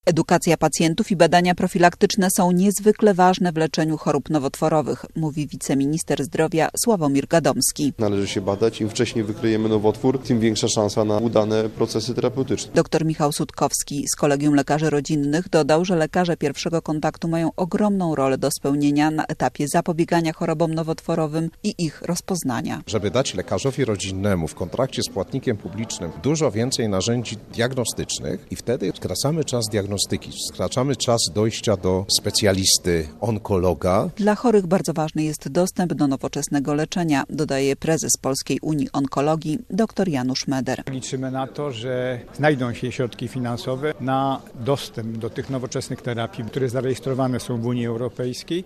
Edukacja pacjentów i badania profilaktyczne są niezwykle ważne w leczeniu chorób nowotworowych, mówi wiceminister zdrowia Sławomir Gadomski. Należy się badać, im wcześniej wykryjemy nowotwór, tym większa szansa na udane procesy terapeutyczne. Dr Michał Sutkowski z Kolegium Lekarzy Rodzinnych dodał, że lekarze pierwszego kontaktu mają ogromną rolę do spełnienia na etapie zapobiegania chorobom nowotworowym i ich rozpoznania. Żeby dać lekarzowi rodzinnemu w kontrakcie z płatnikiem publicznym dużo więcej narzędzi diagnostycznych i wtedy skracamy czas diagnostyki, skracamy czas dojścia do specjalisty, onkologa. Dla chorych bardzo ważny jest dostęp do nowoczesnego leczenia, dodaje prezes Polskiej Unii Onkologii dr Janusz Meder. Liczymy na to, że znajdą się środki finansowe na dostęp do tych nowoczesnych terapii, które zarejestrowane są w Unii Europejskiej